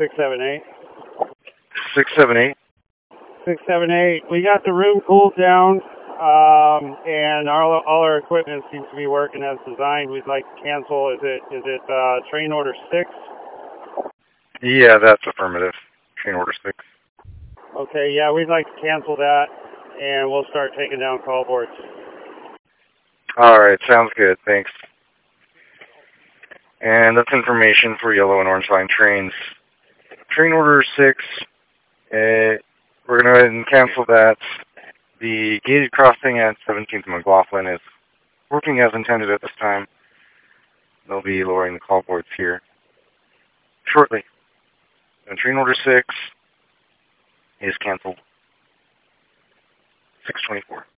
678. 678. 678. We got the room cooled down, and all our equipment seems to be working as designed. We'd like to cancel. Is it train order 6? Yeah, that's affirmative. Train order 6. Okay, yeah, we'd like to cancel that, and we'll start taking down call boards. All right, sounds good. Thanks. And that's information for yellow and orange line trains. Train order 6, we're going to go ahead and cancel that. The gated crossing at 17th McLaughlin is working as intended at this time. They'll be lowering the call boards here shortly. And train order 6 is canceled. 624.